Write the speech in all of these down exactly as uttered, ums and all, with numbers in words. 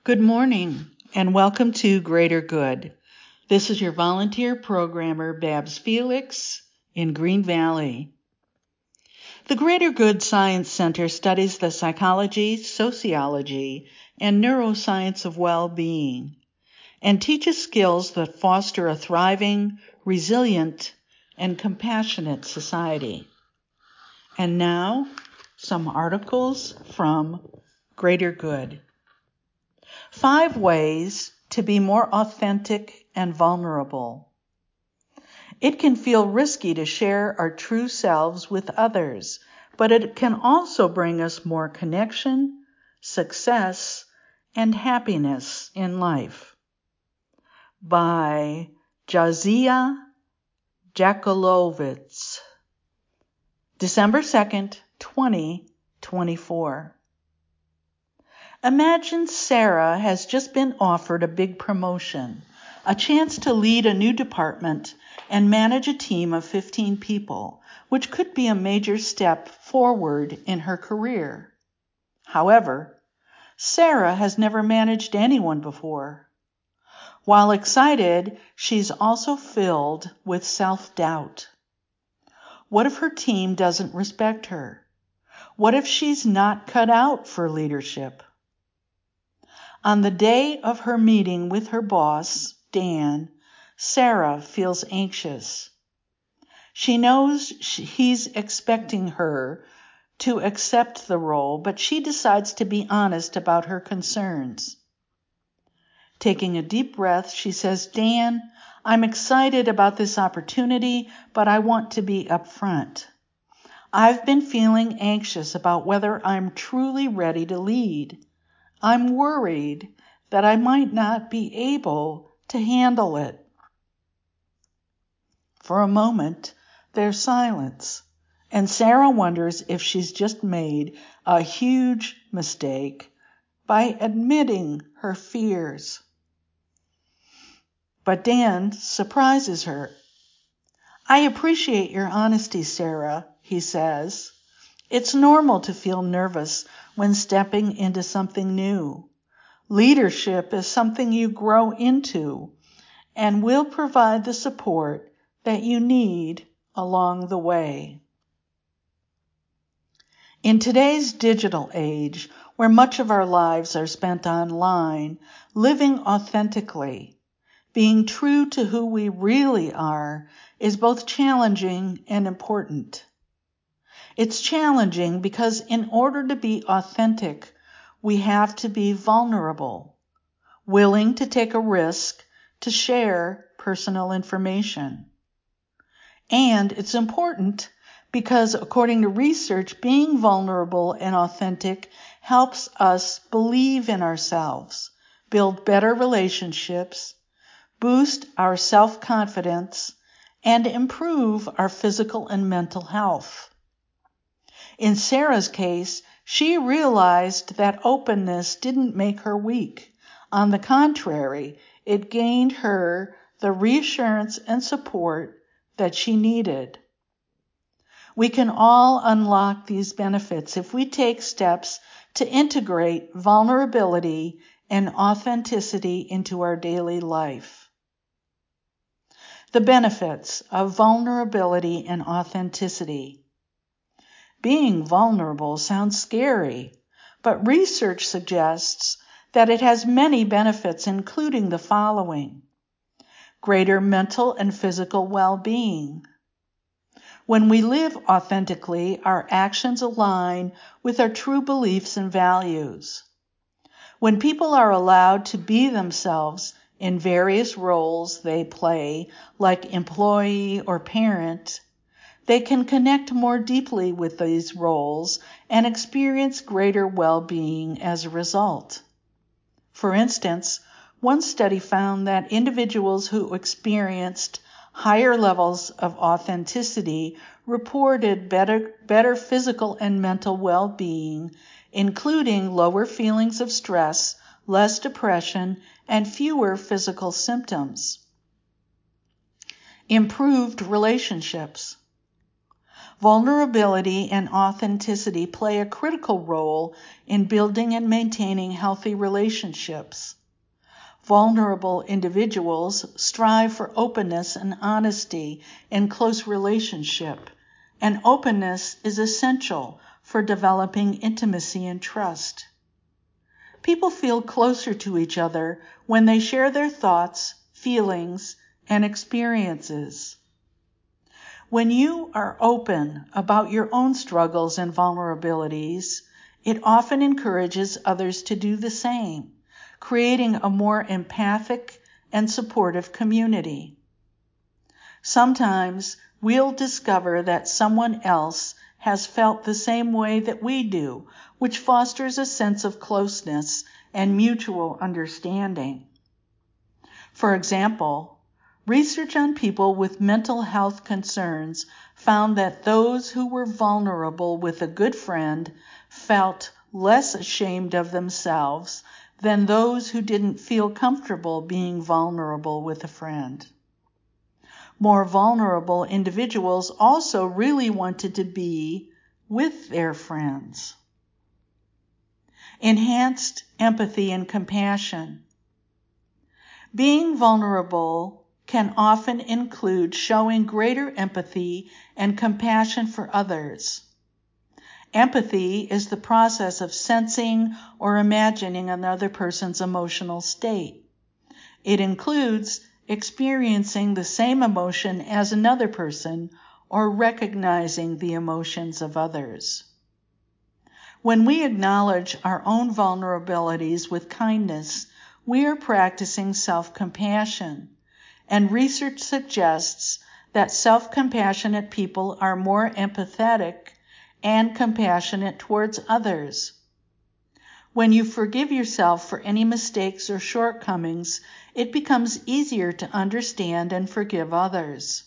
Good morning and welcome to Greater Good. This is your volunteer programmer, Babs Felix, in Green Valley. The Greater Good Science Center studies the psychology, sociology, and neuroscience of well-being and teaches skills that foster a thriving, resilient, and compassionate society. And now, some articles from Greater Good. Five ways to be more authentic and vulnerable. It can feel risky to share our true selves with others, but it can also bring us more connection, success, and happiness in life. By Jadzia Jakulovitz, December second, twenty twenty-four. Imagine Sarah has just been offered a big promotion, a chance to lead a new department and manage a team of fifteen people, which could be a major step forward in her career. However, Sarah has never managed anyone before. While excited, she's also filled with self-doubt. What if her team doesn't respect her? What if she's not cut out for leadership? On the day of her meeting with her boss, Dan, Sarah feels anxious. She knows he's expecting her to accept the role, but she decides to be honest about her concerns. Taking a deep breath, she says, Dan, I'm excited about this opportunity, but I want to be upfront. I've been feeling anxious about whether I'm truly ready to lead. I'm worried that I might not be able to handle it. For a moment, there's silence, and Sarah wonders if she's just made a huge mistake by admitting her fears. But Dan surprises her. I appreciate your honesty, Sarah, he says. It's normal to feel nervous when stepping into something new. Leadership is something you grow into and will provide the support that you need along the way. In today's digital age, where much of our lives are spent online, living authentically, being true to who we really are, is both challenging and important. It's challenging because in order to be authentic, we have to be vulnerable, willing to take a risk to share personal information. And it's important because, according to research, being vulnerable and authentic helps us believe in ourselves, build better relationships, boost our self-confidence, and improve our physical and mental health. In Sarah's case, she realized that openness didn't make her weak. On the contrary, it gained her the reassurance and support that she needed. We can all unlock these benefits if we take steps to integrate vulnerability and authenticity into our daily life. The benefits of vulnerability and authenticity. Being vulnerable sounds scary, but research suggests that it has many benefits, including the following: greater mental and physical well-being. When we live authentically, our actions align with our true beliefs and values. When people are allowed to be themselves in various roles they play, like employee or parent, they can connect more deeply with these roles and experience greater well-being as a result. For instance, one study found that individuals who experienced higher levels of authenticity reported better, better physical and mental well-being, including lower feelings of stress, less depression, and fewer physical symptoms. Improved relationships. Vulnerability and authenticity play a critical role in building and maintaining healthy relationships. Vulnerable individuals strive for openness and honesty in close relationship, and openness is essential for developing intimacy and trust. People feel closer to each other when they share their thoughts, feelings, and experiences. When you are open about your own struggles and vulnerabilities, it often encourages others to do the same, creating a more empathic and supportive community. Sometimes we'll discover that someone else has felt the same way that we do, which fosters a sense of closeness and mutual understanding. For example, research on people with mental health concerns found that those who were vulnerable with a good friend felt less ashamed of themselves than those who didn't feel comfortable being vulnerable with a friend. More vulnerable individuals also really wanted to be with their friends. Enhanced empathy and compassion. Being vulnerable can often include showing greater empathy and compassion for others. Empathy is the process of sensing or imagining another person's emotional state. It includes experiencing the same emotion as another person or recognizing the emotions of others. When we acknowledge our own vulnerabilities with kindness, we are practicing self-compassion. And research suggests that self-compassionate people are more empathetic and compassionate towards others. When you forgive yourself for any mistakes or shortcomings, it becomes easier to understand and forgive others.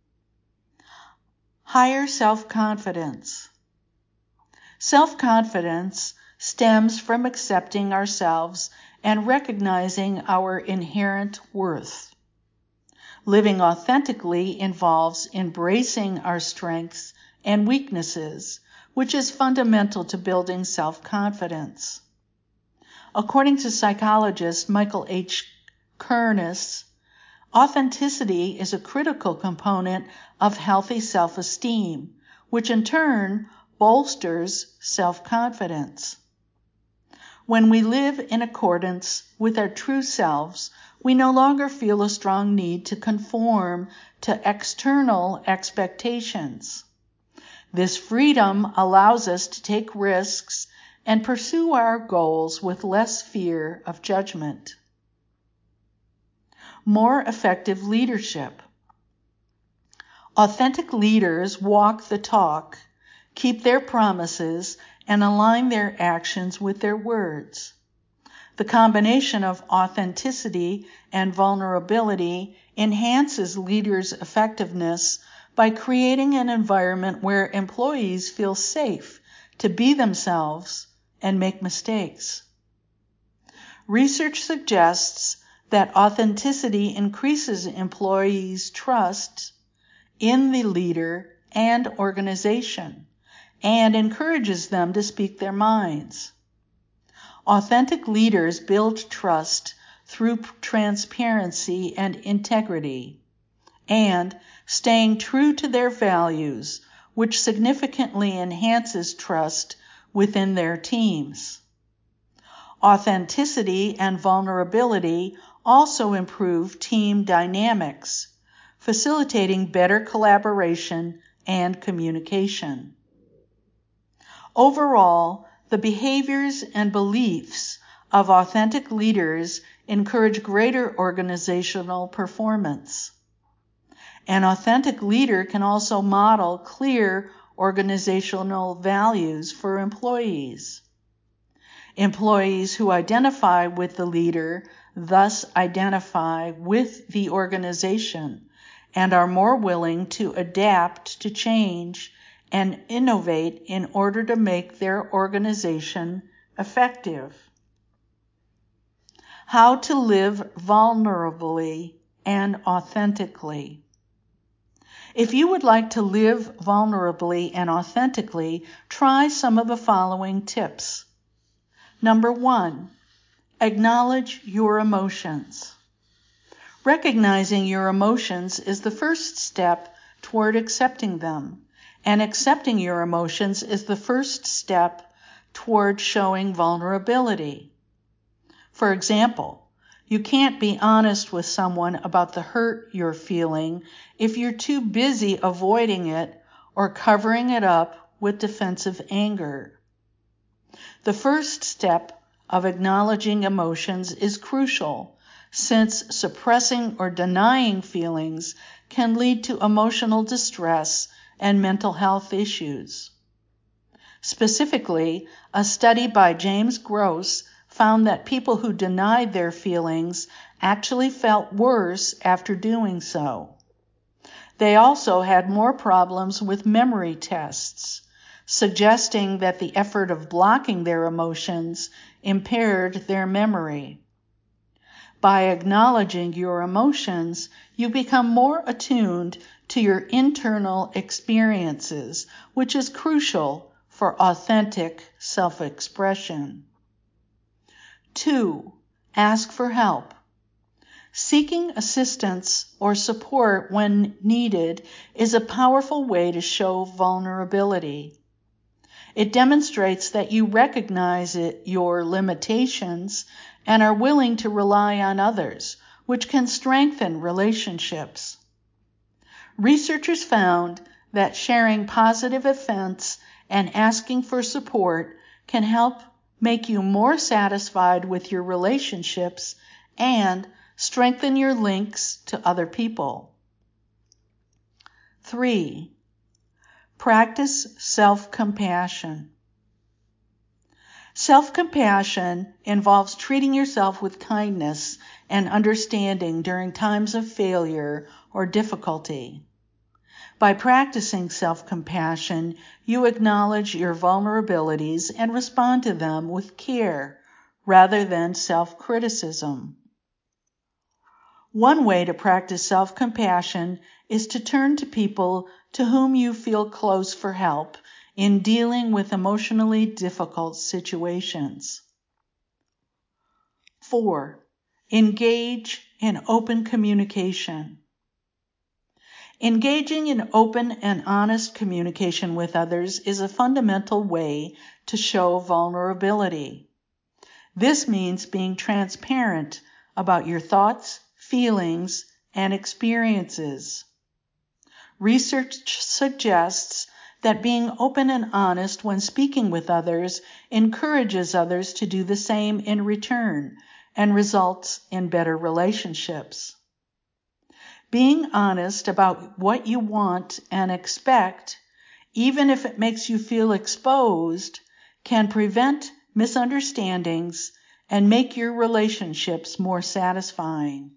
Higher self-confidence. Self-confidence stems from accepting ourselves and recognizing our inherent worth. Living authentically involves embracing our strengths and weaknesses, which is fundamental to building self-confidence. According to psychologist Michael H. Kernes, authenticity is a critical component of healthy self-esteem, which in turn bolsters self-confidence. When we live in accordance with our true selves, we no longer feel a strong need to conform to external expectations. This freedom allows us to take risks and pursue our goals with less fear of judgment. More effective leadership. Authentic leaders walk the talk, keep their promises, and align their actions with their words. The combination of authenticity and vulnerability enhances leaders' effectiveness by creating an environment where employees feel safe to be themselves and make mistakes. Research suggests that authenticity increases employees' trust in the leader and organization and encourages them to speak their minds. Authentic leaders build trust through transparency and integrity, and staying true to their values, which significantly enhances trust within their teams. Authenticity and vulnerability also improve team dynamics, facilitating better collaboration and communication. Overall, the behaviors and beliefs of authentic leaders encourage greater organizational performance. An authentic leader can also model clear organizational values for employees. Employees who identify with the leader thus identify with the organization and are more willing to adapt to change and innovate in order to make their organization effective. How to live vulnerably and authentically. If you would like to live vulnerably and authentically, try some of the following tips. Number one, acknowledge your emotions. Recognizing your emotions is the first step toward accepting them, and accepting your emotions is the first step toward showing vulnerability. For example, you can't be honest with someone about the hurt you're feeling if you're too busy avoiding it or covering it up with defensive anger. The first step of acknowledging emotions is crucial, since suppressing or denying feelings can lead to emotional distress and mental health issues. Specifically, a study by James Gross found that people who denied their feelings actually felt worse after doing so. They also had more problems with memory tests, suggesting that the effort of blocking their emotions impaired their memory. By acknowledging your emotions, you become more attuned to your internal experiences, which is crucial for authentic self-expression. Two, ask for help. Seeking assistance or support when needed is a powerful way to show vulnerability. It demonstrates that you recognize it, your limitations and are willing to rely on others, which can strengthen relationships. Researchers found that sharing positive events and asking for support can help make you more satisfied with your relationships and strengthen your links to other people. Three, practice self-compassion. Self-compassion involves treating yourself with kindness and understanding during times of failure or difficulty. By practicing self-compassion, you acknowledge your vulnerabilities and respond to them with care rather than self-criticism. One way to practice self-compassion is to turn to people to whom you feel close for help in dealing with emotionally difficult situations. Four, engage in open communication. Engaging in open and honest communication with others is a fundamental way to show vulnerability. This means being transparent about your thoughts, feelings, and experiences. Research suggests that being open and honest when speaking with others encourages others to do the same in return and results in better relationships. Being honest about what you want and expect, even if it makes you feel exposed, can prevent misunderstandings and make your relationships more satisfying.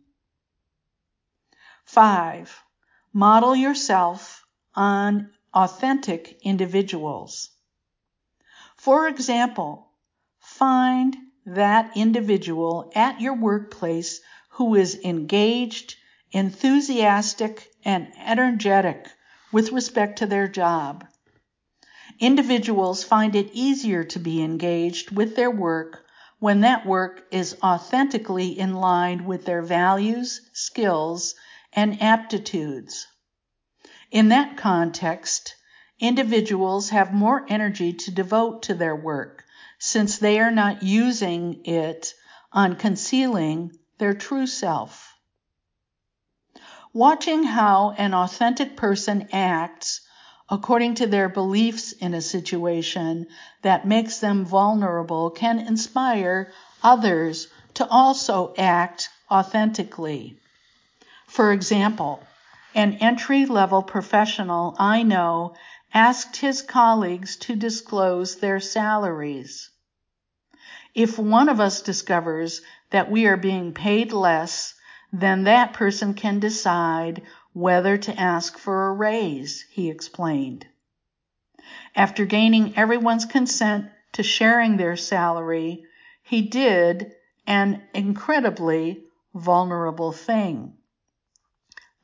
Five, model yourself on authentic individuals. For example, find that individual at your workplace who is engaged, enthusiastic, and energetic with respect to their job. Individuals find it easier to be engaged with their work when that work is authentically in line with their values, skills, and aptitudes. In that context, individuals have more energy to devote to their work since they are not using it on concealing their true self. Watching how an authentic person acts according to their beliefs in a situation that makes them vulnerable can inspire others to also act authentically. For example, an entry-level professional I know asked his colleagues to disclose their salaries. If one of us discovers that we are being paid less, then that person can decide whether to ask for a raise, he explained. After gaining everyone's consent to sharing their salary, he did an incredibly vulnerable thing.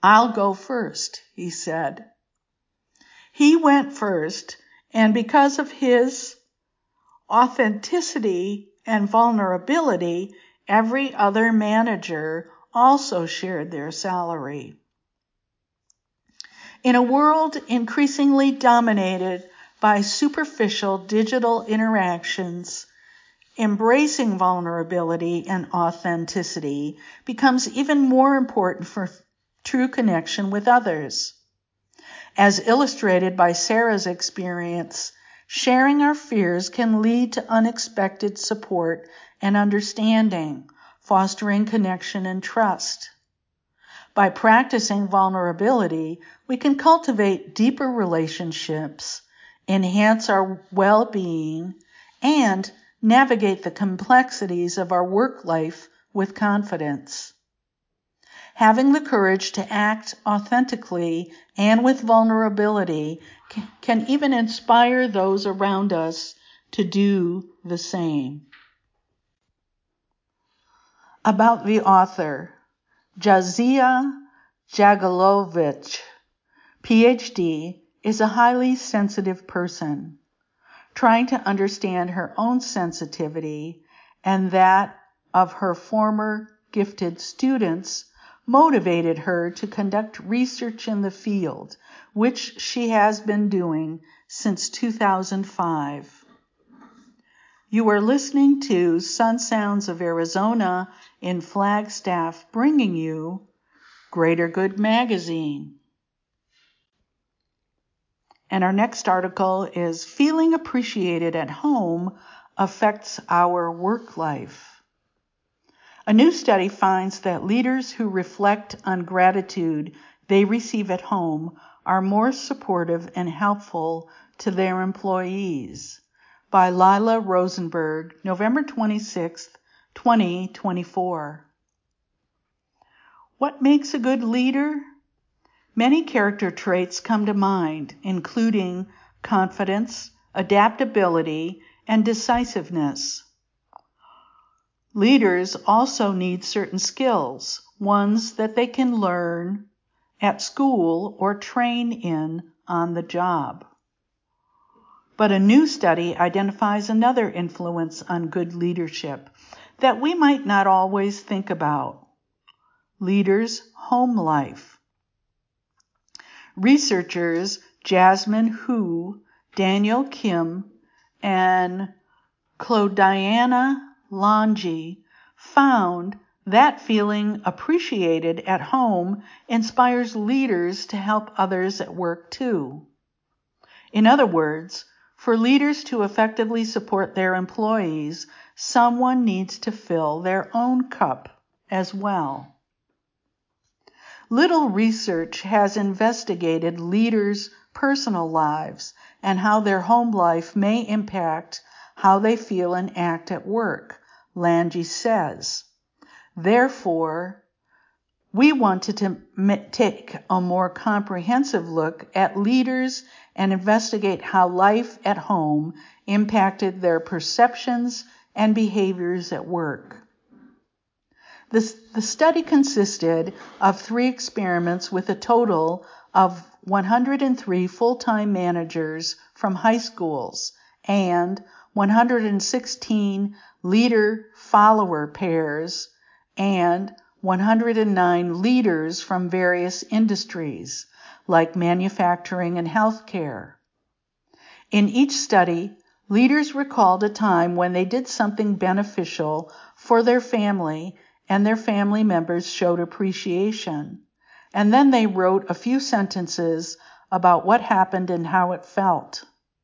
"I'll go first," he said. He went first, and because of his authenticity and vulnerability, every other manager also shared their salary. In a world increasingly dominated by superficial digital interactions, embracing vulnerability and authenticity becomes even more important for true connection with others. As illustrated by Sarah's experience, sharing our fears can lead to unexpected support and understanding, fostering connection and trust. By practicing vulnerability, we can cultivate deeper relationships, enhance our well-being, and navigate the complexities of our work life with confidence. Having the courage to act authentically and with vulnerability can even inspire those around us to do the same. About the author, Jadzia Jagalovic, P H D, is a highly sensitive person, trying to understand her own sensitivity and that of her former gifted students motivated her to conduct research in the field, which she has been doing since two thousand five. You are listening to Sun Sounds of Arizona in Flagstaff, bringing you Greater Good Magazine. And our next article is Feeling Appreciated at Home Affects Our Work Life. A new study finds that leaders who reflect on gratitude they receive at home are more supportive and helpful to their employees. By Lila Rosenberg, November twenty-sixth, twenty twenty-four. What makes a good leader? Many character traits come to mind, including confidence, adaptability, and decisiveness. Leaders also need certain skills, ones that they can learn at school or train in on the job. But a new study identifies another influence on good leadership that we might not always think about: leaders' home life. Researchers Jasmine Hu, Daniel Kim, and Claudiana Longi found that feeling appreciated at home inspires leaders to help others at work too. In other words, for leaders to effectively support their employees, someone needs to fill their own cup as well. Little research has investigated leaders' personal lives and how their home life may impact how they feel and act at work, Lange says. Therefore, we wanted to take a more comprehensive look at leaders and investigate how life at home impacted their perceptions and behaviors at work. This, the study consisted of three experiments with a total of one hundred three full-time managers from high schools and one hundred sixteen leader-follower pairs and one hundred nine leaders from various industries, like manufacturing and healthcare. In each study, leaders recalled a time when they did something beneficial for their family and their family members showed appreciation. And then they wrote a few sentences about what happened and how it felt.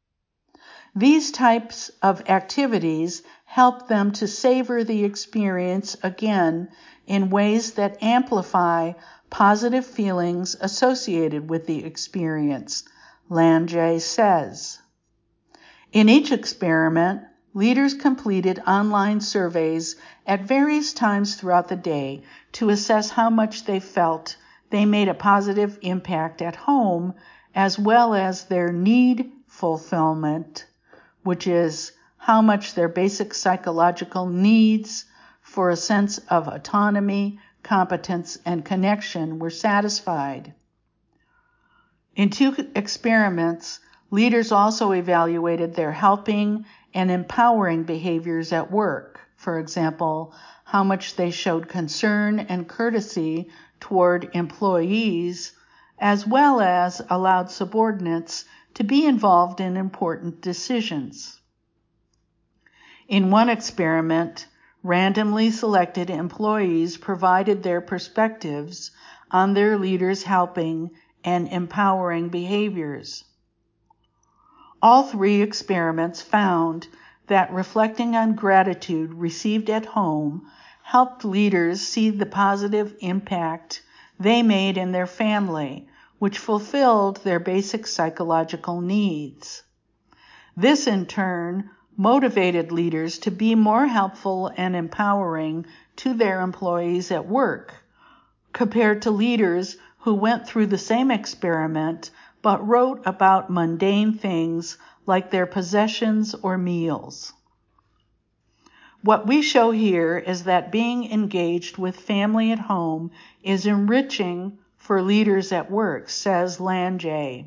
These types of activities help them to savor the experience again in ways that amplify positive feelings associated with the experience, Lange says. In each experiment, leaders completed online surveys at various times throughout the day to assess how much they felt they made a positive impact at home, as well as their need fulfillment, which is how much their basic psychological needs for a sense of autonomy, competence, and connection were satisfied. In two experiments, leaders also evaluated their helping and empowering behaviors at work. For example, how much they showed concern and courtesy toward employees, as well as allowed subordinates to be involved in important decisions. In one experiment, randomly selected employees provided their perspectives on their leaders' helping and empowering behaviors. All three experiments found that reflecting on gratitude received at home helped leaders see the positive impact they made in their family, which fulfilled their basic psychological needs. This, in turn, motivated leaders to be more helpful and empowering to their employees at work, compared to leaders who went through the same experiment but wrote about mundane things like their possessions or meals. What we show here is that being engaged with family at home is enriching for leaders at work, says Lange.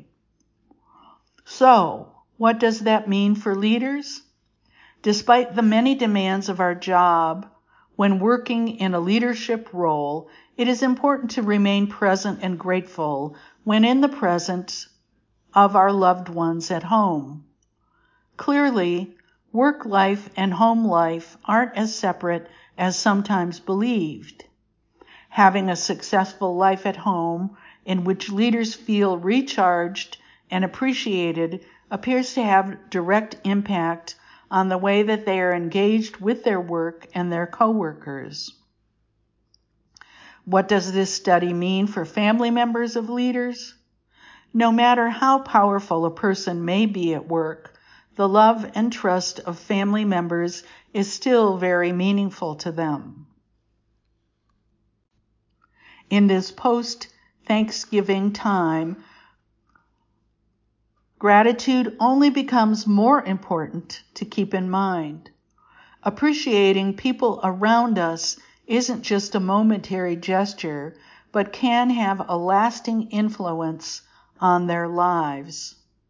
So, what does that mean for leaders? Despite the many demands of our job, when working in a leadership role, it is important to remain present and grateful when in the presence of our loved ones at home. Clearly, work life and home life aren't as separate as sometimes believed. Having a successful life at home in which leaders feel recharged and appreciated appears to have direct impact on the way that they are engaged with their work and their coworkers. What does this study mean for family members of leaders? No matter how powerful a person may be at work, the love and trust of family members is still very meaningful to them. In this post-Thanksgiving time, gratitude only becomes more important to keep in mind. Appreciating people around us isn't just a momentary gesture, but can have a lasting influence on their lives.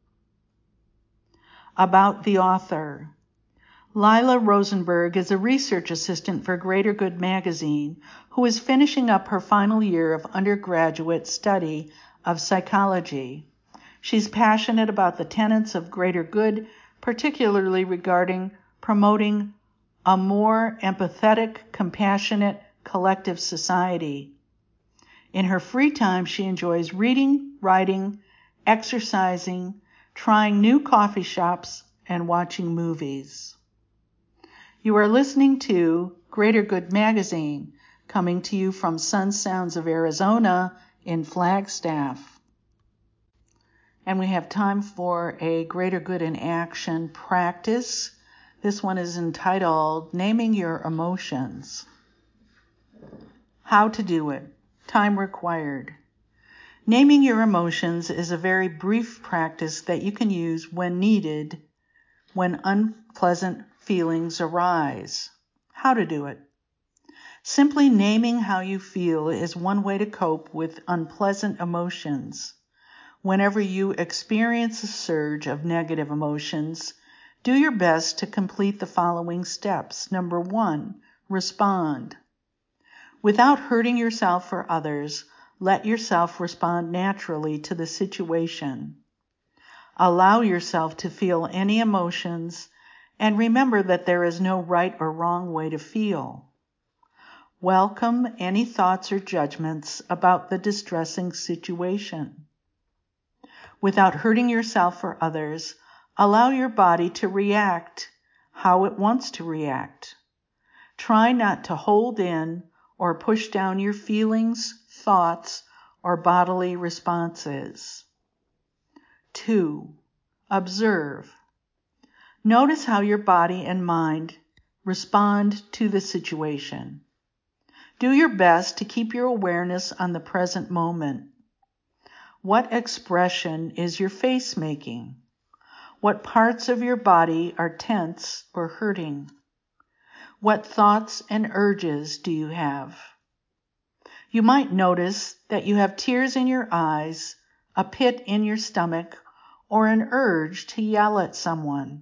About the author. Lila Rosenberg is a research assistant for Greater Good magazine who is finishing up her final year of undergraduate study of psychology. She's passionate about the tenets of Greater Good, particularly regarding promoting a more empathetic, compassionate, collective society. In her free time, she enjoys reading, writing, exercising, trying new coffee shops, and watching movies. You are listening to Greater Good Magazine, coming to you from Sun Sounds of Arizona in Flagstaff. And we have time for a Greater Good in Action practice. This one is entitled Naming Your Emotions. How to do it. Time required. Naming your emotions is a very brief practice that you can use when needed when unpleasant feelings arise. How to do it. Simply naming how you feel is one way to cope with unpleasant emotions. Whenever you experience a surge of negative emotions, do your best to complete the following steps. Number one, respond. Without hurting yourself or others, let yourself respond naturally to the situation. Allow yourself to feel any emotions, and remember that there is no right or wrong way to feel. Welcome any thoughts or judgments about the distressing situation. Without hurting yourself or others, allow your body to react how it wants to react. Try not to hold in or push down your feelings, thoughts, or bodily responses. Two, observe. Notice how your body and mind respond to the situation. Do your best to keep your awareness on the present moment. What expression is your face making? What parts of your body are tense or hurting? What thoughts and urges do you have? You might notice that you have tears in your eyes, a pit in your stomach, or an urge to yell at someone.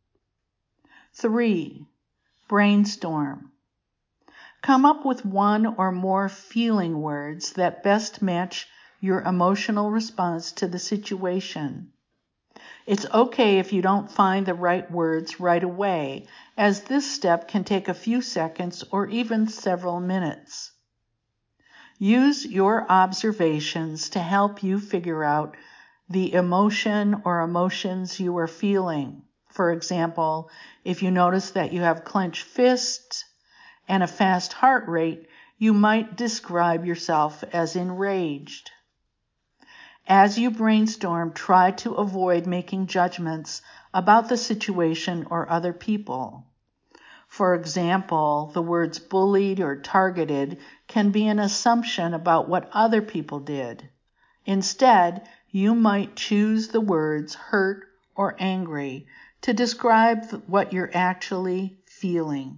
Three, brainstorm. Come up with one or more feeling words that best match your emotional response to the situation. It's okay if you don't find the right words right away, as this step can take a few seconds or even several minutes. Use your observations to help you figure out the emotion or emotions you are feeling. For example, if you notice that you have clenched fists and a fast heart rate, you might describe yourself as enraged. As you brainstorm, try to avoid making judgments about the situation or other people. For example, the words bullied or targeted can be an assumption about what other people did. Instead, you might choose the words hurt or angry to describe what you're actually feeling.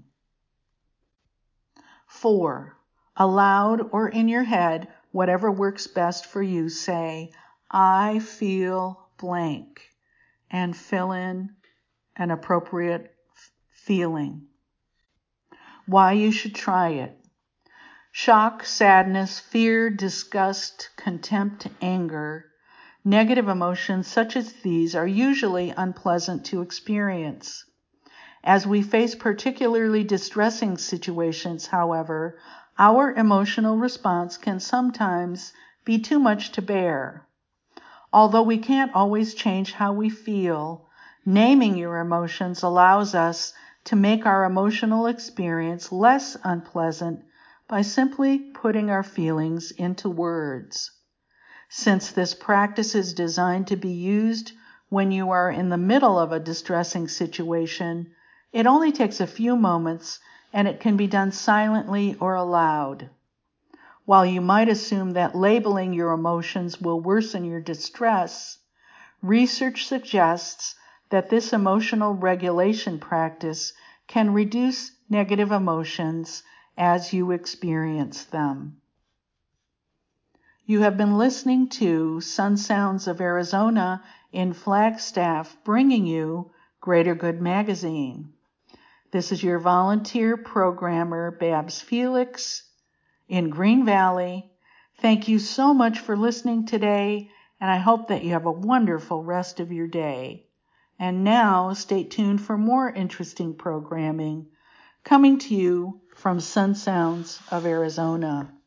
Four, aloud or in your head, whatever works best for you, say, I feel blank, and fill in an appropriate f- feeling. Why you should try it. Shock, sadness, fear, disgust, contempt, anger. Negative emotions such as these are usually unpleasant to experience. As we face particularly distressing situations, however, our emotional response can sometimes be too much to bear. Although we can't always change how we feel, naming your emotions allows us to make our emotional experience less unpleasant by simply putting our feelings into words. Since this practice is designed to be used when you are in the middle of a distressing situation, it only takes a few moments and it can be done silently or aloud. While you might assume that labeling your emotions will worsen your distress, research suggests that this emotional regulation practice can reduce negative emotions as you experience them. You have been listening to Sun Sounds of Arizona in Flagstaff, bringing you Greater Good Magazine. This is your volunteer programmer, Babs Felix, in Green Valley. Thank you so much for listening today, and I hope that you have a wonderful rest of your day. And now, stay tuned for more interesting programming coming to you from Sun Sounds of Arizona.